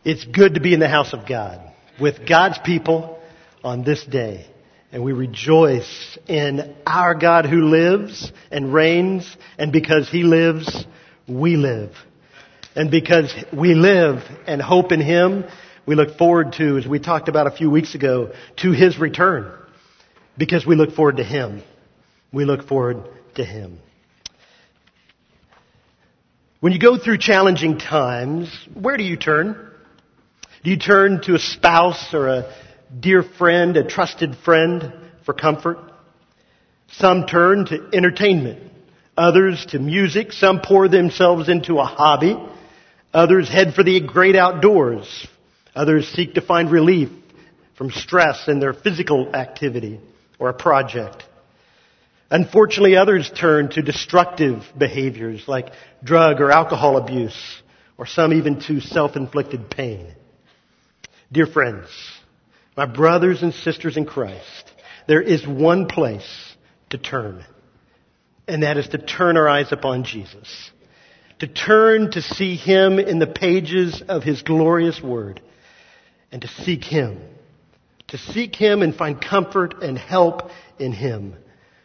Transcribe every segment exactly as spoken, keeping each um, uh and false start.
It's good to be in the house of God with God's people on this day. And we rejoice in our God who lives and reigns. And because He lives, we live. And because we live and hope in Him, we look forward to, as we talked about a few weeks ago, to His return. Because we look forward to Him. We look forward to Him. When you go through challenging times, where do you turn? Do you turn to a spouse or a dear friend, a trusted friend for comfort? Some turn to entertainment. Others to music. Some pour themselves into a hobby. Others head for the great outdoors. Others seek to find relief from stress in their physical activity or a project. Unfortunately, others turn to destructive behaviors like drug or alcohol abuse, or some even to self-inflicted pain. Dear friends, my brothers and sisters in Christ, there is one place to turn, and that is to turn our eyes upon Jesus. To turn to see Him in the pages of His glorious Word, and to seek Him. To seek Him and find comfort and help in Him.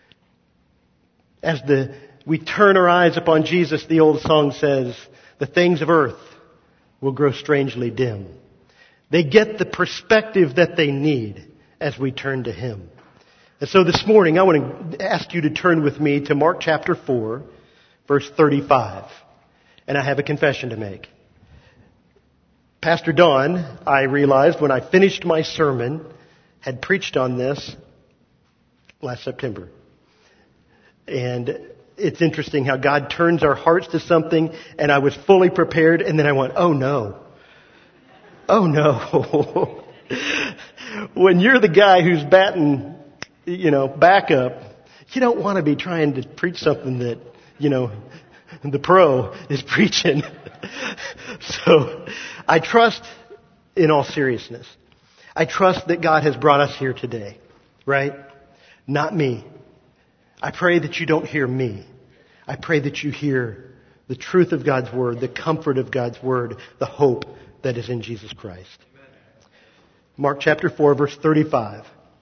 As the we turn our eyes upon Jesus, the old song says, the things of earth will grow strangely dim. They get the perspective that they need as we turn to Him. And so this morning, I want to ask you to turn with me to Mark chapter four, verse thirty-five. And I have a confession to make. Pastor Don, I realized when I finished my sermon, had preached on this last September. And it's interesting how God turns our hearts to something, and I was fully prepared, and then I went, oh no. Oh no. When you're the guy who's batting, you know, backup, you don't want to be trying to preach something that, you know, the pro is preaching. So I trust, in all seriousness, I trust that God has brought us here today, right? Not me. I pray that you don't hear me. I pray that you hear the truth of God's Word, the comfort of God's Word, the hope that is in Jesus Christ. Mark chapter four, verse thirty-five.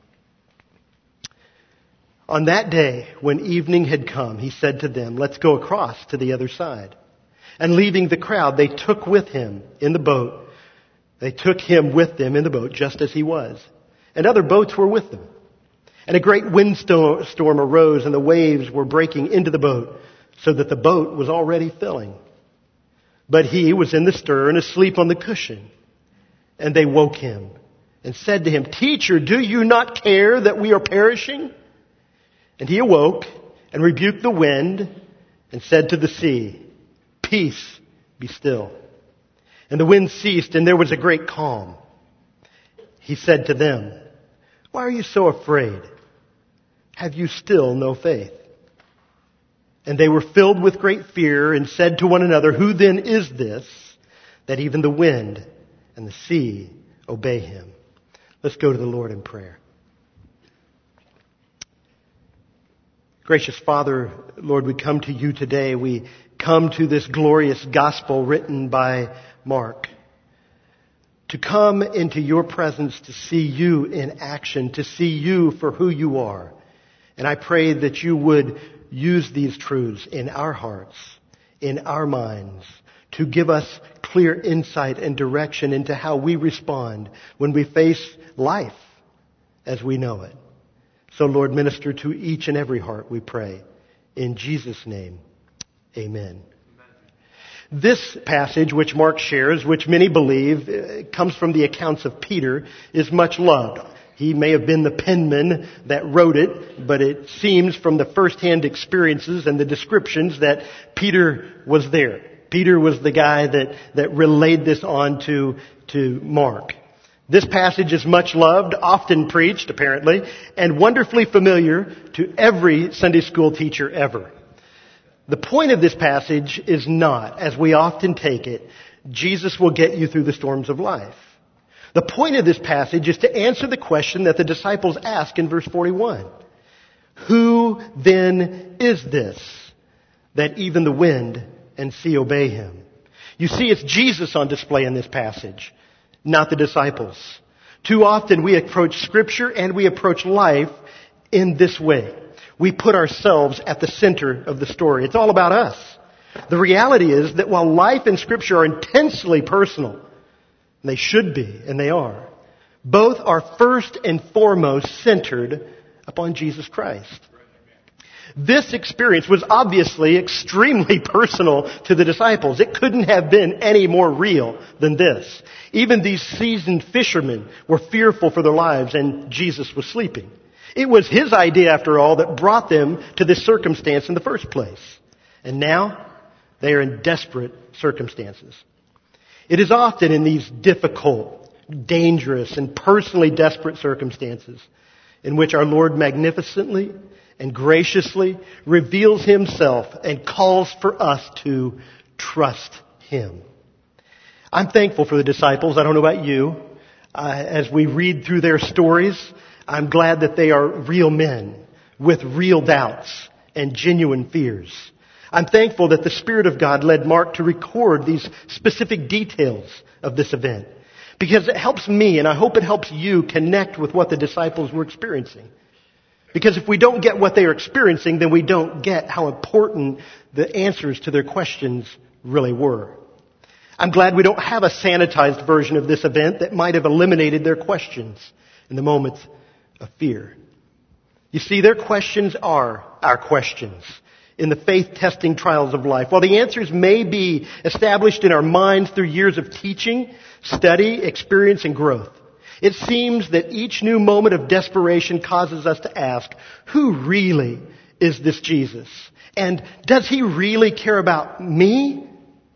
On that day, when evening had come, He said to them, let's go across to the other side. And leaving the crowd, they took with Him in the boat. They took Him with them in the boat, just as He was. And other boats were with them. And a great windstorm arose, and the waves were breaking into the boat, so that the boat was already filling. But He was in the stern, asleep on the cushion. And they woke Him and said to Him, Teacher, do you not care that we are perishing? And He awoke and rebuked the wind and said to the sea, Peace, be still. And the wind ceased, and there was a great calm. He said to them, Why are you so afraid? Have you still no faith? And they were filled with great fear and said to one another, Who then is this, that even the wind and the sea obey Him? Let's go to the Lord in prayer. Gracious Father, Lord, we come to You today. We come to this glorious gospel written by Mark. To come into Your presence to see You in action, to see You for who You are. And I pray that You would use these truths in our hearts, in our minds, to give us clear insight and direction into how we respond when we face life as we know it. So, Lord, minister to each and every heart, we pray. In Jesus' name, amen. This passage, which Mark shares, which many believe uh, comes from the accounts of Peter, is much loved. He may have been the penman that wrote it, but it seems from the first-hand experiences and the descriptions that Peter was there. Peter was the guy that, that relayed this on to, to Mark. This passage is much loved, often preached, apparently, and wonderfully familiar to every Sunday school teacher ever. The point of this passage is not, as we often take it, Jesus will get you through the storms of life. The point of this passage is to answer the question that the disciples ask in verse forty-one. Who then is this that even the wind and sea obey Him? You see, it's Jesus on display in this passage, not the disciples. Too often we approach Scripture and we approach life in this way. We put ourselves at the center of the story. It's all about us. The reality is that while life and Scripture are intensely personal, they should be, and they are, both are first and foremost centered upon Jesus Christ. This experience was obviously extremely personal to the disciples. It couldn't have been any more real than this. Even these seasoned fishermen were fearful for their lives, and Jesus was sleeping. It was His idea, after all, that brought them to this circumstance in the first place. And now, they are in desperate circumstances. It is often in these difficult, dangerous, and personally desperate circumstances in which our Lord magnificently and graciously reveals Himself and calls for us to trust Him. I'm thankful for the disciples. I don't know about you. Uh, as we read through their stories, I'm glad that they are real men with real doubts and genuine fears. I'm thankful that the Spirit of God led Mark to record these specific details of this event, because it helps me, and I hope it helps you, connect with what the disciples were experiencing. Because if we don't get what they are experiencing, then we don't get how important the answers to their questions really were. I'm glad we don't have a sanitized version of this event that might have eliminated their questions in the moments of fear. You see, their questions are our questions in the faith-testing trials of life. While the answers may be established in our minds through years of teaching, study, experience, and growth, it seems that each new moment of desperation causes us to ask, who really is this Jesus? And does He really care about me?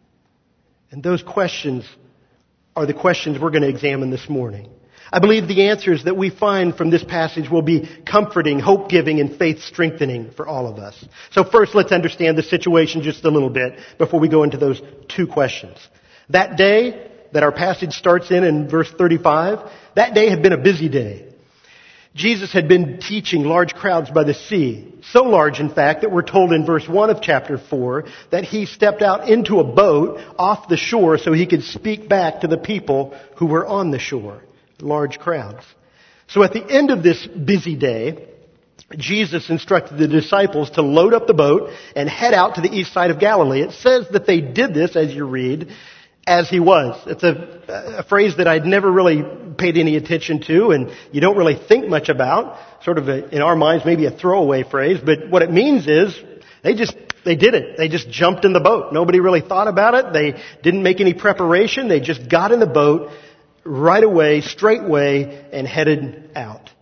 And those questions are the questions we're going to examine this morning. I believe the answers that we find from this passage will be comforting, hope-giving, and faith-strengthening for all of us. So first, let's understand the situation just a little bit before we go into those two questions. That day that our passage starts in in verse thirty-five, that day had been a busy day. Jesus had been teaching large crowds by the sea. So large, in fact, that we're told in verse one of chapter four that He stepped out into a boat off the shore so He could speak back to the people who were on the shore. Large crowds. So at the end of this busy day, Jesus instructed the disciples to load up the boat and head out to the east side of Galilee. It says that they did this, as you read, as He was. It's a, a phrase that I'd never really paid any attention to, and you don't really think much about. Sort of a, in our minds, maybe a throwaway phrase, but what it means is they just, they did it. They just jumped in the boat. Nobody really thought about it. They didn't make any preparation. They just got in the boat right away, straightway, and headed out.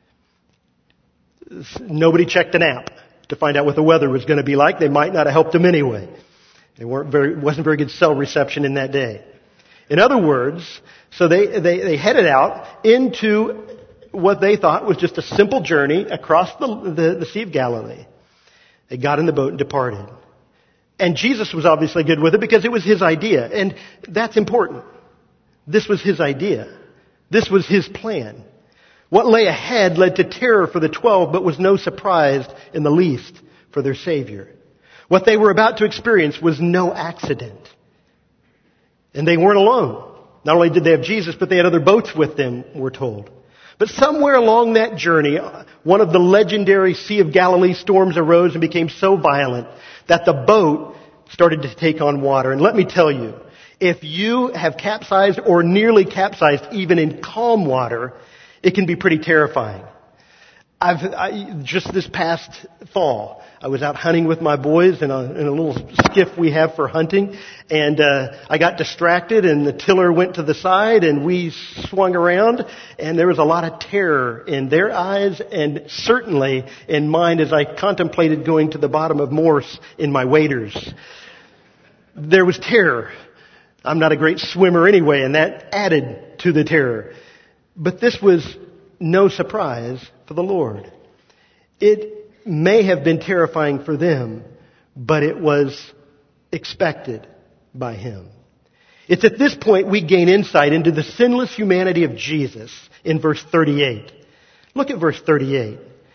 Nobody checked an app to find out what the weather was going to be like. They might not have helped them anyway. There weren't very, wasn't very good cell reception in that day. In other words, so they, they, they headed out into what they thought was just a simple journey across the, the, the Sea of Galilee. They got in the boat and departed. And Jesus was obviously good with it because it was His idea. And that's important. This was His idea. This was His plan. What lay ahead led to terror for the twelve, but was no surprise in the least for their Savior. What they were about to experience was no accident. And they weren't alone. Not only did they have Jesus, but they had other boats with them, we're told. But somewhere along that journey, one of the legendary Sea of Galilee storms arose and became so violent that the boat started to take on water. And let me tell you, if you have capsized or nearly capsized even in calm water, it can be pretty terrifying. I've, I, just this past fall, I was out hunting with my boys in a, in a little skiff we have for hunting, and uh, I got distracted and the tiller went to the side and we swung around, and there was a lot of terror in their eyes and certainly in mine as I contemplated going to the bottom of Morse in my waders. There was terror. I'm not a great swimmer anyway, and that added to the terror. But this was no surprise for the Lord. It may have been terrifying for them, but it was expected by Him. It's at this point we gain insight into the sinless humanity of Jesus in verse thirty-eight. Look at verse thirty-eight.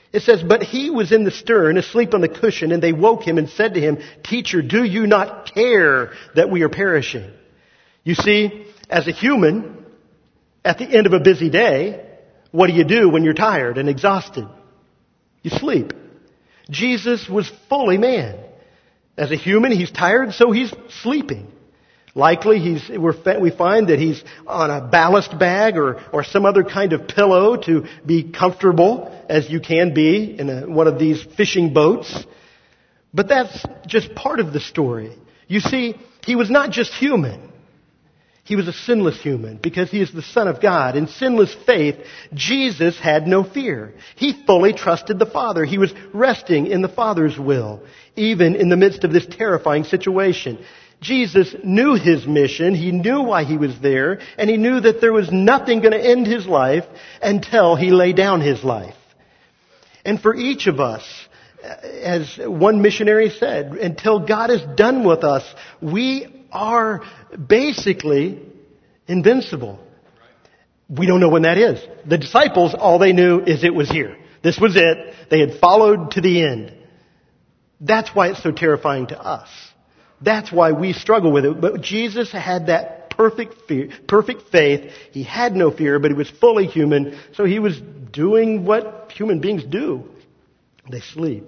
It says, but he was in the stern, asleep on the cushion, and they woke him and said to him, Teacher, do you not care that we are perishing? You see, as a human, at the end of a busy day, what do you do when you're tired and exhausted? You sleep. Jesus was fully man. As a human, he's tired, so he's sleeping. Likely, he's, we're, we find that he's on a ballast bag or, or some other kind of pillow to be comfortable as you can be in a, one of these fishing boats. But that's just part of the story. You see, he was not just human. He was a sinless human because he is the Son of God. In sinless faith, Jesus had no fear. He fully trusted the Father. He was resting in the Father's will, even in the midst of this terrifying situation. Jesus knew his mission, he knew why he was there, and he knew that there was nothing going to end his life until he laid down his life. And for each of us, as one missionary said, until God is done with us, we are basically invincible. We don't know when that is. The disciples, all they knew is it was here. This was it. They had followed to the end. That's why it's so terrifying to us. That's why we struggle with it. But Jesus had that perfect fear, perfect faith. He had no fear, but he was fully human. So he was doing what human beings do. They sleep.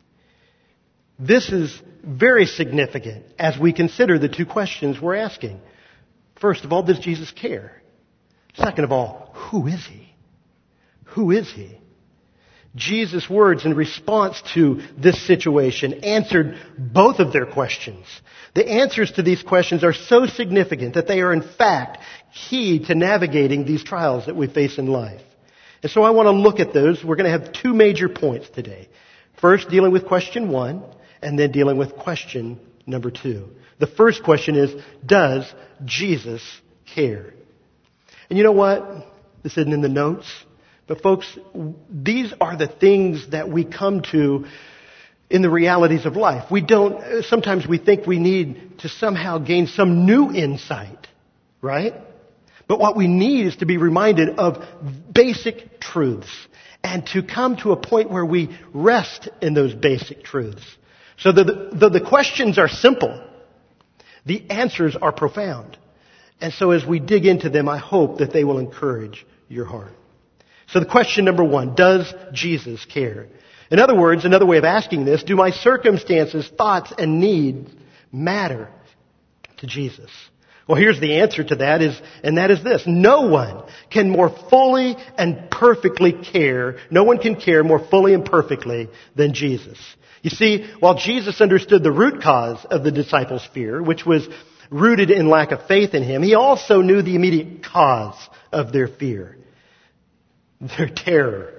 This is very significant as we consider the two questions we're asking. First of all, does Jesus care? Second of all, who is he? Who is he? Jesus' words in response to this situation answered both of their questions. The answers to these questions are so significant that they are in fact key to navigating these trials that we face in life. And so I want to look at those. We're going to have two major points today. First, dealing with question one, and then dealing with question number two. The first question is, does Jesus care? And you know what? This isn't in the notes. But folks, these are the things that we come to in the realities of life. We don't, sometimes we think we need to somehow gain some new insight, right? But what we need is to be reminded of basic truths and to come to a point where we rest in those basic truths. So the, the, the questions are simple. The answers are profound. And so as we dig into them, I hope that they will encourage your heart. So the question number one, does Jesus care? In other words, another way of asking this, do my circumstances, thoughts, and needs matter to Jesus? Well, here's the answer to that is, and that is this. No one can more fully and perfectly care, no one can care more fully and perfectly than Jesus. You see, while Jesus understood the root cause of the disciples' fear, which was rooted in lack of faith in him, he also knew the immediate cause of their fear. Their terror.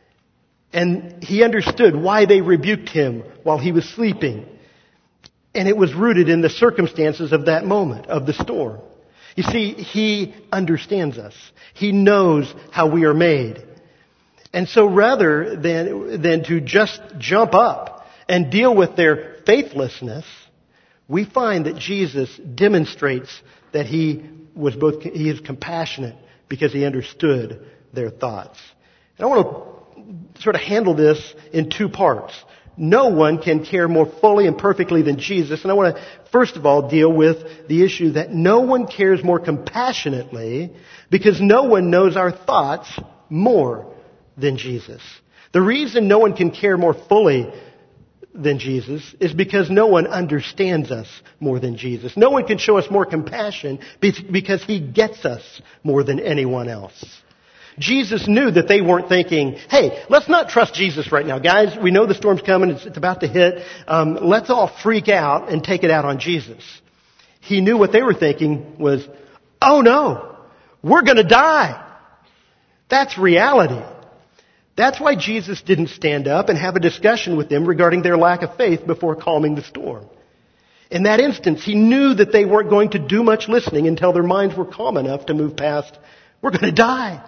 And he understood why they rebuked him while he was sleeping. And it was rooted in the circumstances of that moment, of the storm. You see, he understands us. He knows how we are made. And so rather than, than to just jump up and deal with their faithlessness, we find that Jesus demonstrates that he was both, he is compassionate because he understood their thoughts. And I want to sort of handle this in two parts. No one can care more fully and perfectly than Jesus. And I want to, first of all, deal with the issue that no one cares more compassionately because no one knows our thoughts more than Jesus. The reason no one can care more fully than Jesus is because no one understands us more than Jesus. No one can show us more compassion because he gets us more than anyone else. Jesus knew that they weren't thinking, hey, let's not trust Jesus right now. Guys, we know the storm's coming. It's, it's about to hit. Um, let's all freak out and take it out on Jesus. He knew what they were thinking was, oh no, we're going to die. That's reality. That's why Jesus didn't stand up and have a discussion with them regarding their lack of faith before calming the storm. In that instance, he knew that they weren't going to do much listening until their minds were calm enough to move past, we're going to die.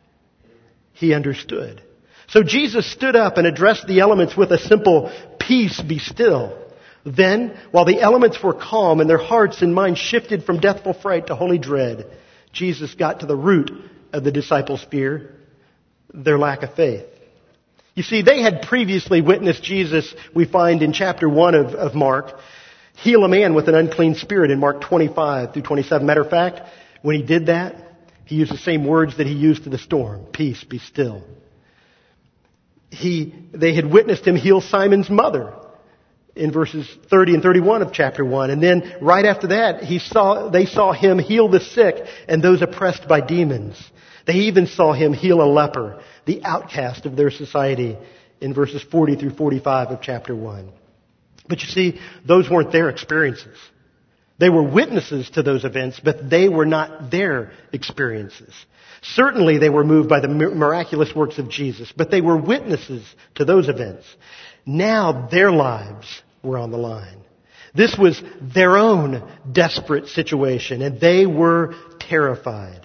He understood. So Jesus stood up and addressed the elements with a simple, peace, be still. Then, while the elements were calm and their hearts and minds shifted from deathful fright to holy dread, Jesus got to the root of the disciples' fear, their lack of faith. You You see, they had previously witnessed Jesus, we find in chapter one of, of Mark, heal a man with an unclean spirit in Mark twenty-five through twenty-seven. Matter of fact, when he did that, he used the same words that he used to the storm. Peace, be still. He, they had witnessed him heal Simon's mother in verses thirty and thirty-one of chapter one. And then right after that, he saw, they saw him heal the sick and those oppressed by demons. They even saw him heal a leper, the outcast of their society, in verses forty through forty-five of chapter one. But you see, those weren't their experiences. They were witnesses to those events, but they were not their experiences. Certainly they were moved by the miraculous works of Jesus, but they were witnesses to those events. Now their lives were on the line. This was their own desperate situation, and they were terrified.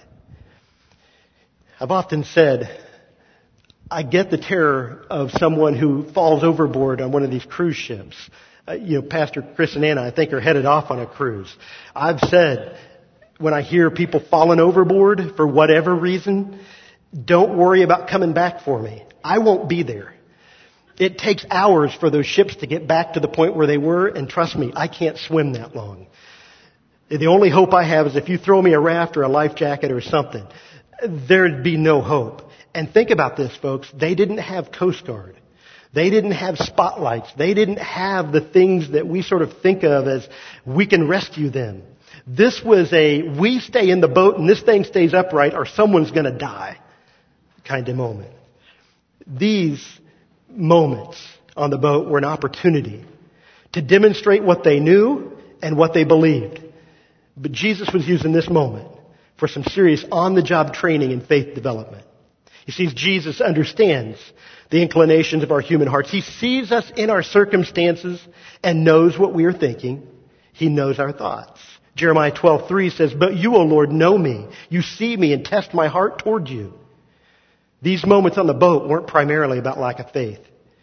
I've often said, I get the terror of someone who falls overboard on one of these cruise ships. Uh, you know, Pastor Chris and Anna, I think, are headed off on a cruise. I've said, when I hear people falling overboard for whatever reason, don't worry about coming back for me. I won't be there. It takes hours for those ships to get back to the point where they were, and trust me, I can't swim that long. The only hope I have is if you throw me a raft or a life jacket or something, there'd be no hope. And think about this, folks. They didn't have Coast Guard. They didn't have spotlights. They didn't have the things that we sort of think of as we can rescue them. This was a we stay in the boat and this thing stays upright or someone's going to die kind of moment. These moments on the boat were an opportunity to demonstrate what they knew and what they believed. But Jesus was using this moment for some serious on-the-job training and faith development. You see, Jesus understands the inclinations of our human hearts. He sees us in our circumstances and knows what we are thinking. He knows our thoughts. Jeremiah twelve three says, "But you, O Lord, know me. You see me and test my heart toward you." These moments on the boat weren't primarily about lack of faith.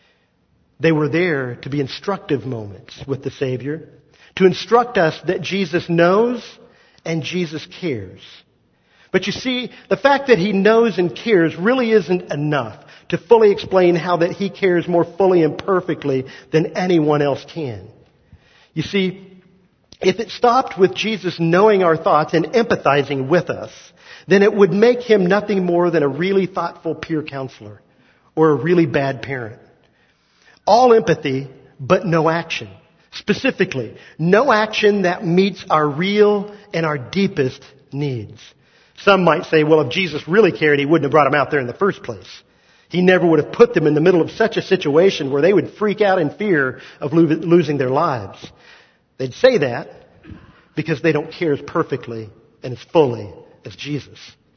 They were there to be instructive moments with the Savior, to instruct us that Jesus knows and Jesus cares. But you see, the fact that He knows and cares really isn't enough to fully explain how that He cares more fully and perfectly than anyone else can. You see, if it stopped with Jesus knowing our thoughts and empathizing with us, then it would make Him nothing more than a really thoughtful peer counselor or a really bad parent. All empathy, but no action. Specifically, no action that meets our real and our deepest needs. Some might say, well, if Jesus really cared, He wouldn't have brought them out there in the first place. He never would have put them in the middle of such a situation where they would freak out in fear of lo- losing their lives. They'd say that because they don't care as perfectly and as fully as Jesus.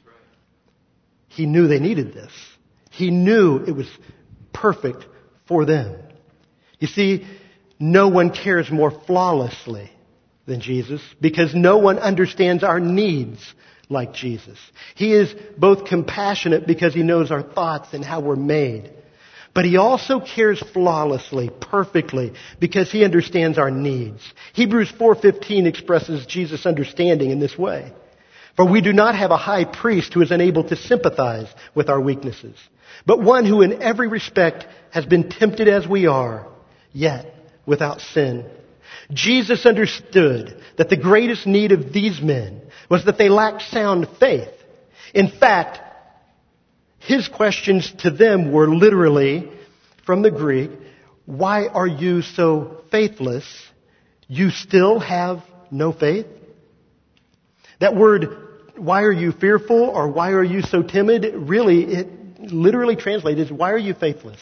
He knew they needed this. He knew it was perfect for them. You see, no one cares more flawlessly than Jesus because no one understands our needs like Jesus. He is both compassionate because He knows our thoughts and how we're made. But He also cares flawlessly, perfectly, because He understands our needs. Hebrews four fifteen expresses Jesus' understanding in this way. For we do not have a high priest who is unable to sympathize with our weaknesses, but one who in every respect has been tempted as we are, yet without sin. Jesus understood that the greatest need of these men was that they lacked sound faith. In fact, His questions to them were literally, from the Greek, why are you so faithless? You still have no faith? That word, why are you fearful or why are you so timid? Really, it literally translated as, why are you faithless?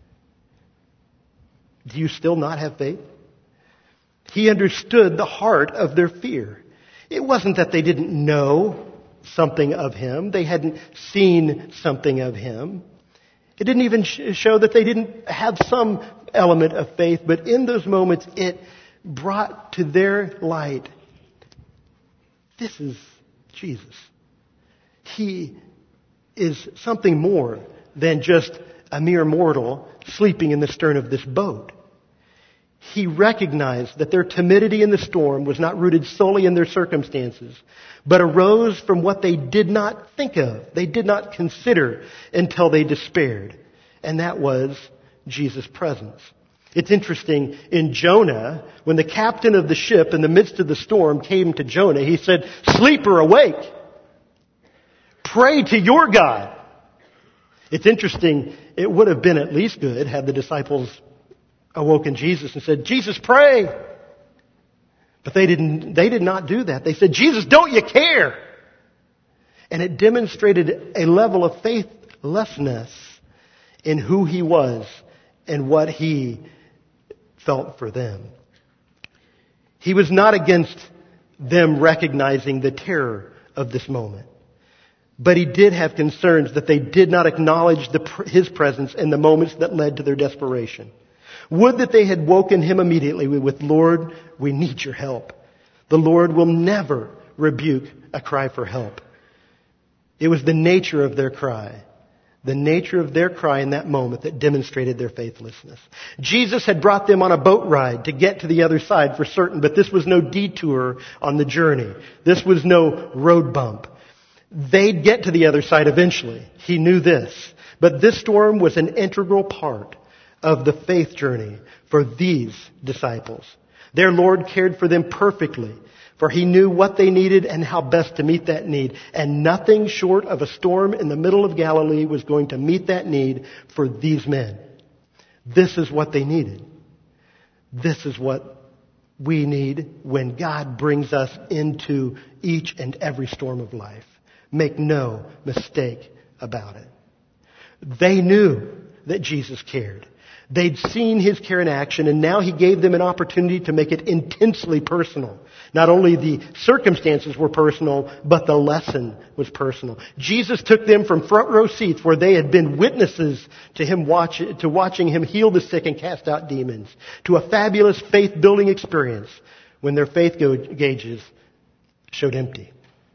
Do you still not have faith? He understood the heart of their fear. It wasn't that they didn't know something of Him. They hadn't seen something of Him. It didn't even show that they didn't have some element of faith, but in those moments it brought to their light, this is Jesus. He is something more than just a mere mortal sleeping in the stern of this boat. He recognized that their timidity in the storm was not rooted solely in their circumstances, but arose from what they did not think of, they did not consider until they despaired. and that was Jesus' presence. It's interesting, in Jonah, when the captain of the ship in the midst of the storm came to Jonah, he said, "Sleep or awake, pray to your God." It's interesting, it would have been at least good had the disciples awoken Jesus and said, "Jesus, pray." But they didn't, they did not do that. They said, "Jesus, don't you care?" And it demonstrated a level of faithlessness in who he was and what he felt for them. He was not against them recognizing the terror of this moment. But he did have concerns that they did not acknowledge the, his presence in the moments that led to their desperation. Would that they had woken him immediately with, "Lord, we need your help." The Lord will never rebuke a cry for help. It was the nature of their cry. The nature of their cry in that moment that demonstrated their faithlessness. Jesus had brought them on a boat ride to get to the other side for certain, but this was no detour on the journey. This was no road bump. They'd get to the other side eventually. He knew this. But this storm was an integral part of the faith journey for these disciples. Their Lord cared for them perfectly, for he knew what they needed and how best to meet that need. And nothing short of a storm in the middle of Galilee was going to meet that need for these men. This is what they needed. This is what we need when God brings us into each and every storm of life. Make no mistake about it. They knew that Jesus cared. They'd seen his care in action, and now he gave them an opportunity to make it intensely personal. Not only the circumstances were personal, but the lesson was personal. Jesus took them from front row seats where they had been witnesses to him watch, to watching him heal the sick and cast out demons, to a fabulous faith-building experience when their faith gauges showed empty.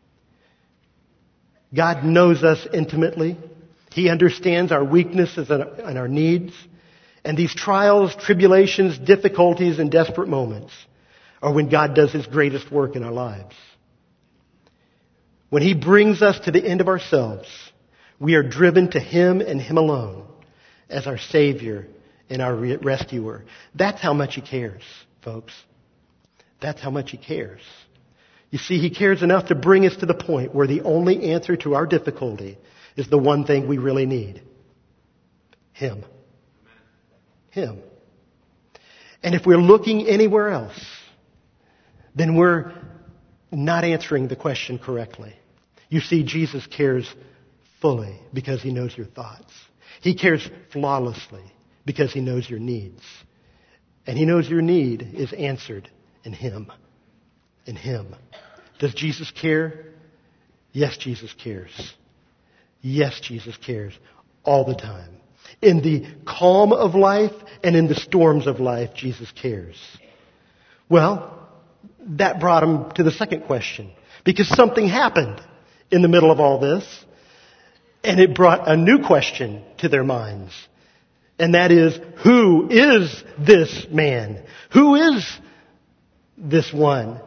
God knows us intimately. He understands our weaknesses and our needs. And these trials, tribulations, difficulties, and desperate moments are when God does his greatest work in our lives. When he brings us to the end of ourselves, we are driven to him and him alone as our Savior and our rescuer. That's how much he cares, folks. That's how much he cares. You see, he cares enough to bring us to the point where the only answer to our difficulty is the one thing we really need. Him. Him. And if we're looking anywhere else, then we're not answering the question correctly. You see, Jesus cares fully because he knows your thoughts. He cares flawlessly because he knows your needs. And he knows your need is answered in him. In him. Does Jesus care? Yes, Jesus cares. Yes, Jesus cares all the time. In the calm of life and in the storms of life, Jesus cares. Well, that brought him to the second question, because something happened in the middle of all this, and it brought a new question to their minds. And that is, who is this man? Who is this one?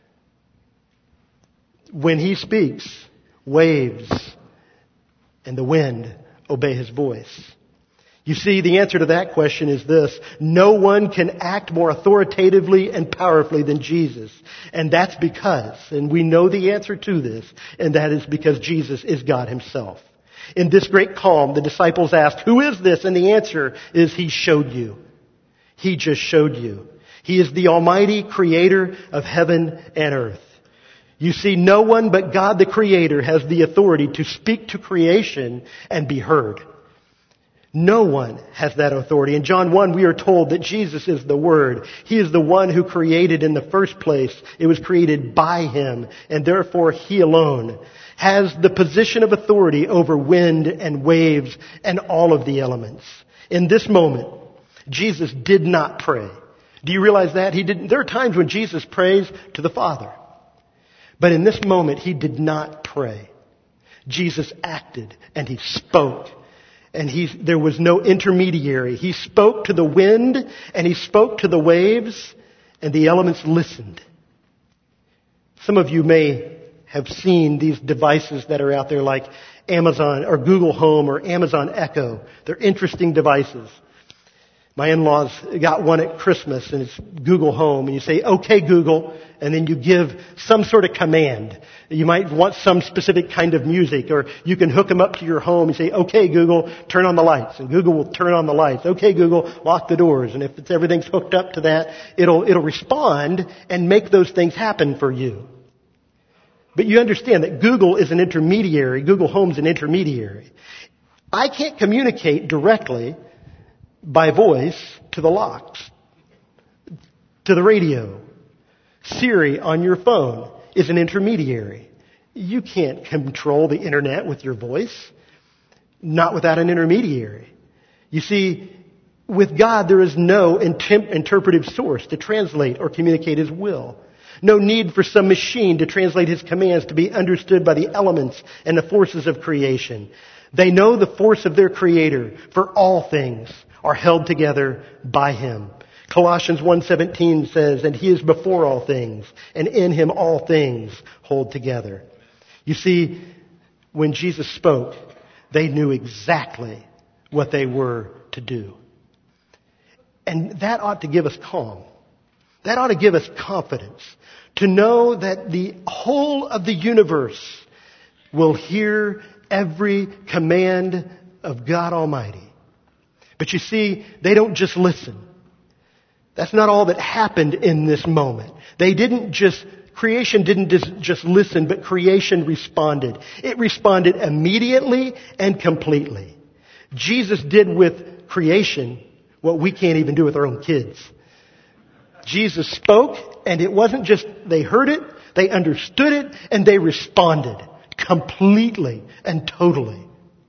When he speaks, waves and the wind obey his voice. You see, the answer to that question is this: no one can act more authoritatively and powerfully than Jesus. And that's because, and we know the answer to this, and that is because Jesus is God himself. In this great calm, the disciples asked, who is this? And the answer is, he showed you. He just showed you. He is the almighty creator of heaven and earth. You see, no one but God the Creator has the authority to speak to creation and be heard. No one has that authority. In John one, we are told that Jesus is the Word. He is the one who created in the first place. It was created by him, and therefore he alone has the position of authority over wind and waves and all of the elements. In this moment, Jesus did not pray. Do you realize that? He didn't. There are times when Jesus prays to the Father. But in this moment, he did not pray. Jesus acted and he spoke. And he, there was no intermediary. He spoke to the wind and he spoke to the waves, and the elements listened. Some of you may have seen these devices that are out there like Amazon or Google Home or Amazon Echo. They're interesting devices. My in-laws got one at Christmas, and it's Google Home, and you say, "Okay, Google," and then you give some sort of command. You might want some specific kind of music, or you can hook them up to your home and say, "Okay, Google, turn on the lights," and Google will turn on the lights. "Okay, Google, lock the doors," and if it's, everything's hooked up to that, it'll it'll respond and make those things happen for you. But you understand that Google is an intermediary. Google Home's an intermediary. I can't communicate directly by voice to the locks, to the radio. Siri on your phone is an intermediary. You can't control the internet with your voice, not without an intermediary. You see, with God there is no intemp- interpretive source to translate or communicate His will. No need for some machine to translate His commands to be understood by the elements and the forces of creation. They know the force of their Creator, for all things are held together by Him. Colossians one seventeen says, "And He is before all things, and in Him all things hold together." You see, when Jesus spoke, they knew exactly what they were to do. And that ought to give us calm. That ought to give us confidence to know that the whole of the universe will hear every command of God Almighty. But you see, they don't just listen. That's not all that happened in this moment. They didn't just, creation didn't just, just listen, but creation responded. It responded immediately and completely. Jesus did with creation what we can't even do with our own kids. Jesus spoke, and it wasn't just they heard it, they understood it, and they responded completely and totally.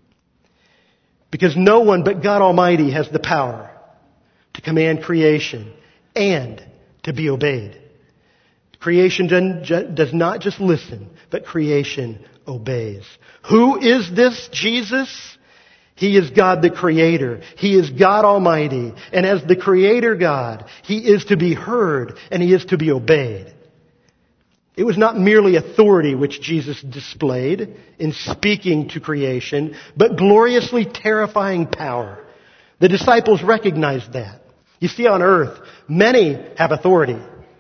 Because no one but God Almighty has the power to command creation and to be obeyed. Creation does not just listen, but creation obeys. Who is this Jesus? He is God the Creator. He is God Almighty. And as the Creator God, He is to be heard and He is to be obeyed. It was not merely authority which Jesus displayed in speaking to creation, but gloriously terrifying power. The disciples recognized that. You see, on earth, many have authority,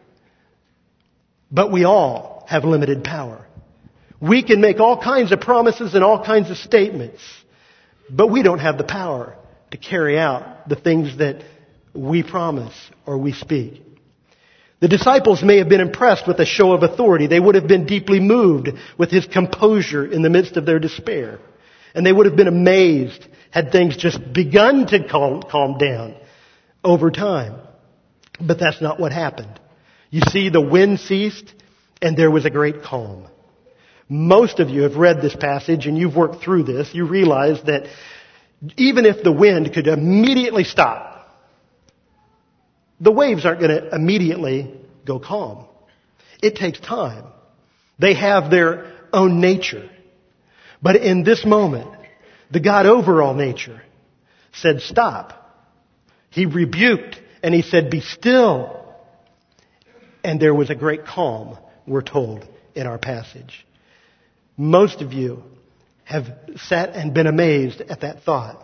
but we all have limited power. We can make all kinds of promises and all kinds of statements, but we don't have the power to carry out the things that we promise or we speak. The disciples may have been impressed with a show of authority. They would have been deeply moved with His composure in the midst of their despair. And they would have been amazed had things just begun to calm, calm down over time. But that's not what happened. You see, the wind ceased and there was a great calm. Most of you have read this passage and you've worked through this. You realize that even if the wind could immediately stop, the waves aren't going to immediately go calm. It takes time. They have their own nature. But in this moment, the God over all nature said, "Stop." He rebuked and He said, "Be still." And there was a great calm, we're told in our passage. Most of you have sat and been amazed at that thought.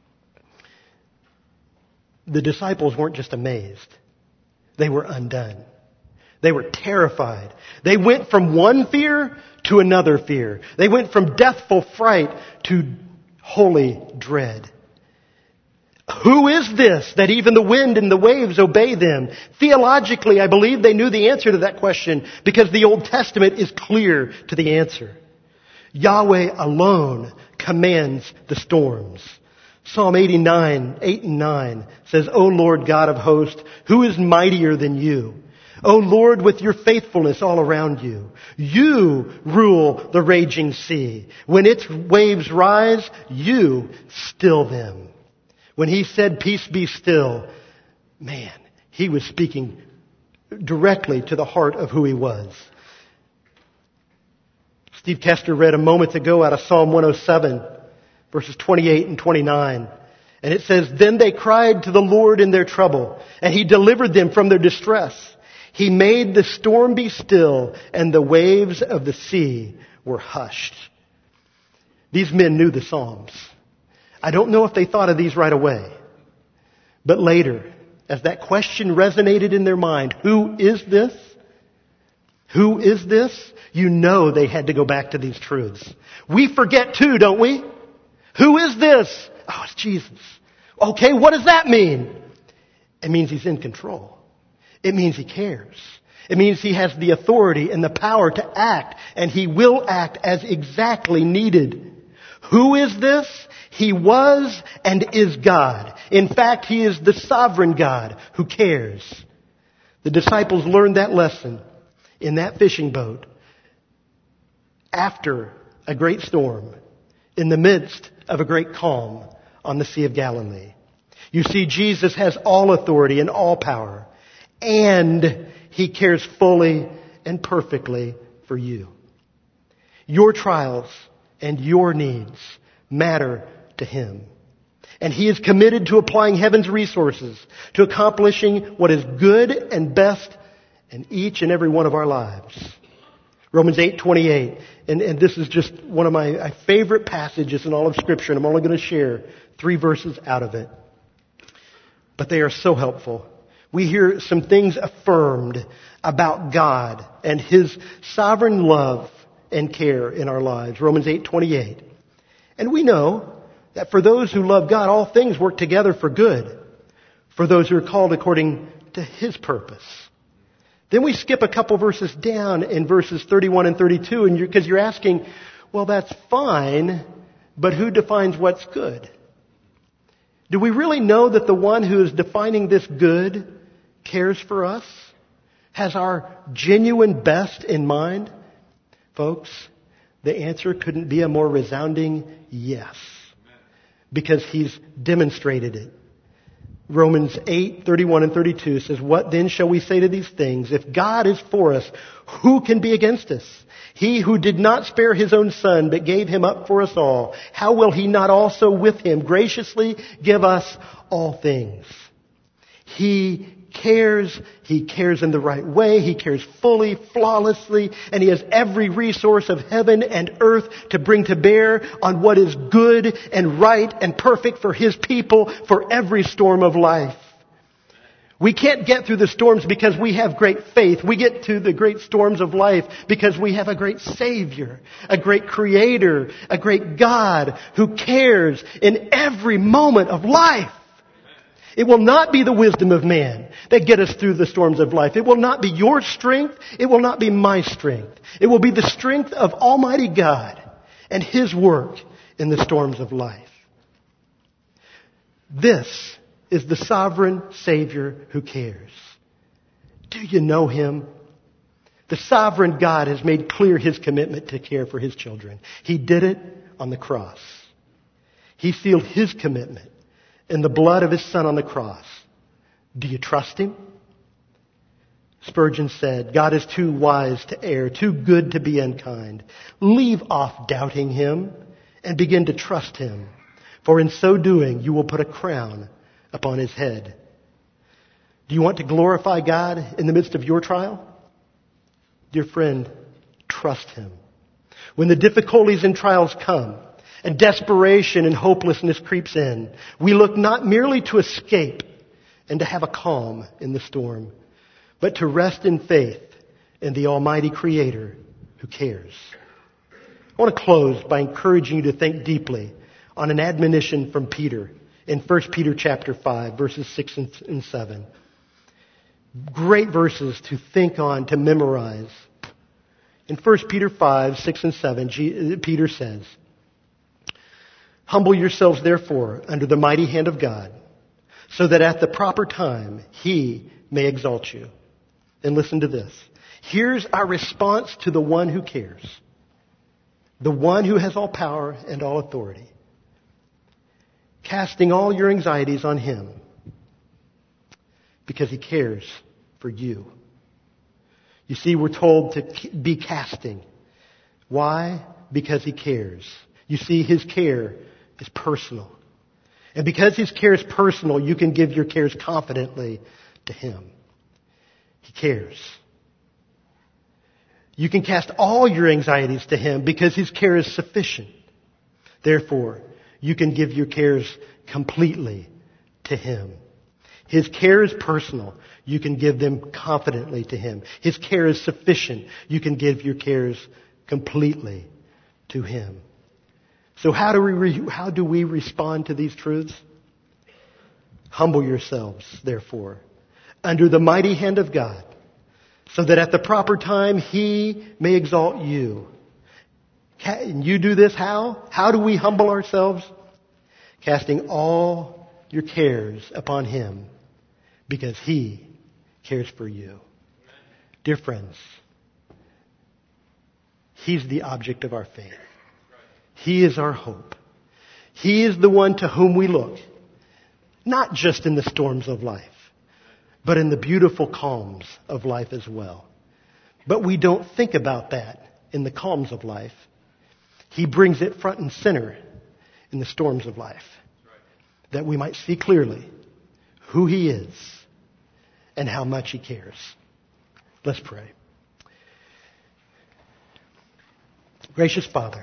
The disciples weren't just amazed. They were undone. They were terrified. They went from one fear to another fear. They went from deathful fright to holy dread. Who is this that even the wind and the waves obey them? Theologically, I believe they knew the answer to that question because the Old Testament is clear to the answer. Yahweh alone commands the storms. Psalm eighty-nine, eight and nine says, "O Lord God of hosts, who is mightier than you? O Lord, with your faithfulness all around you. You rule the raging sea. When its waves rise, you still them." When He said, "Peace be still," man, He was speaking directly to the heart of who He was. Steve Kester read a moment ago out of Psalm one oh seven. Verses twenty-eight and twenty-nine. And it says, "Then they cried to the Lord in their trouble, and He delivered them from their distress. He made the storm be still, and the waves of the sea were hushed. These men knew the Psalms. I don't know if they thought of these right away. But later, as that question resonated in their mind, who is this? Who is this? You know they had to go back to these truths. We forget too, don't we? Who is this? Oh, it's Jesus. Okay, what does that mean? It means He's in control. It means He cares. It means He has the authority and the power to act, and He will act as exactly needed. Who is this? He was and is God. In fact, He is the sovereign God who cares. The disciples learned that lesson in that fishing boat after a great storm, in the midst of a great calm on the Sea of Galilee. You see, Jesus has all authority and all power, and He cares fully and perfectly for you. Your trials and your needs matter to Him. And He is committed to applying heaven's resources to accomplishing what is good and best in each and every one of our lives. Romans eight twenty-eight. And, and this is just one of my, my favorite passages in all of Scripture, and I'm only going to share three verses out of it. But they are so helpful. We hear some things affirmed about God and His sovereign love and care in our lives. Romans eight twenty-eight. And we know that for those who love God, all things work together for good, for those who are called according to His purpose. Then we skip a couple verses down in verses thirty-one and thirty-two, and you're, because you're asking, well, that's fine, but who defines what's good? Do we really know that the one who is defining this good cares for us? Has our genuine best in mind? Folks, the answer couldn't be a more resounding yes, because He's demonstrated it. Romans eight thirty-one and thirty-two says, what then shall we say to these things? If God is for us, who can be against us? He who did not spare His own Son, but gave Him up for us all, how will He not also with Him graciously give us all things? He cares. He cares in the right way. He cares fully, flawlessly, and He has every resource of heaven and earth to bring to bear on what is good and right and perfect for His people for every storm of life. We can't get through the storms because we have great faith. We get to the great storms of life because we have a great Savior, a great Creator, a great God who cares in every moment of life. It will not be the wisdom of man that get us through the storms of life. It will not be your strength. It will not be my strength. It will be the strength of Almighty God and His work in the storms of life. This is the sovereign Savior who cares. Do you know Him? The sovereign God has made clear His commitment to care for His children. He did it on the cross. He sealed His commitment in the blood of His Son on the cross. Do you trust Him? Spurgeon said, God is too wise to err, too good to be unkind. Leave off doubting Him and begin to trust Him. For in so doing, you will put a crown upon His head. Do you want to glorify God in the midst of your trial? Dear friend, trust Him. When the difficulties and trials come, and desperation and hopelessness creeps in, we look not merely to escape and to have a calm in the storm, but to rest in faith in the Almighty Creator who cares. I want to close by encouraging you to think deeply on an admonition from Peter in First Peter chapter five, verses six and seven. Great verses to think on, to memorize. In First Peter five, six and seven, Peter says, humble yourselves, therefore, under the mighty hand of God, so that at the proper time He may exalt you. And listen to this. Here's our response to the one who cares, the one who has all power and all authority. Casting all your anxieties on Him, because He cares for you. You see, we're told to be casting. Why? Because He cares. You see, His care is personal. And because His care is personal, you can give your cares confidently to Him. He cares. You can cast all your anxieties to Him because His care is sufficient. Therefore, you can give your cares completely to Him. His care is personal. You can give them confidently to Him. His care is sufficient. You can give your cares completely to Him. So how do we, re- how do we respond to these truths? Humble yourselves, therefore, under the mighty hand of God, so that at the proper time He may exalt you. And you do this how? How do we humble ourselves? Casting all your cares upon Him, because He cares for you. Dear friends, He's the object of our faith. He is our hope. He is the one to whom we look, not just in the storms of life, but in the beautiful calms of life as well. But we don't think about that in the calms of life. He brings it front and center in the storms of life, that we might see clearly who He is and how much He cares. Let's pray. Gracious Father,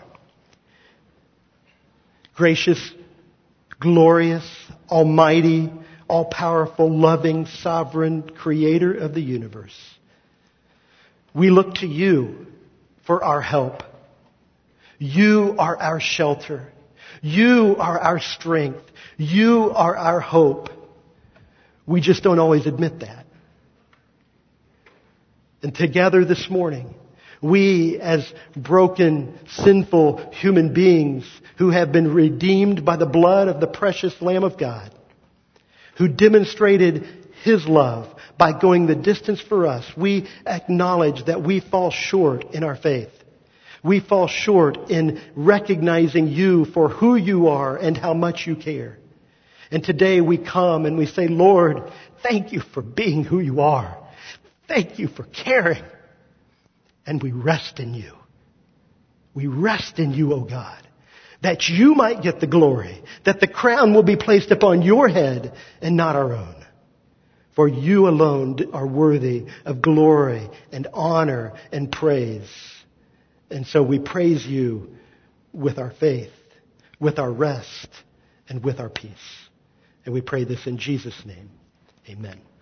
gracious, glorious, almighty, all-powerful, loving, sovereign Creator of the universe, we look to You for our help. You are our shelter. You are our strength. You are our hope. We just don't always admit that. And together this morning, we as broken, sinful human beings who have been redeemed by the blood of the precious Lamb of God, who demonstrated His love by going the distance for us, we acknowledge that we fall short in our faith. We fall short in recognizing You for who You are and how much You care. And today we come and we say, Lord, thank You for being who You are. Thank You for caring. And we rest in You. We rest in You, O God, that You might get the glory, that the crown will be placed upon Your head and not our own. For You alone are worthy of glory and honor and praise. And so we praise You with our faith, with our rest, and with our peace. And we pray this in Jesus' name. Amen.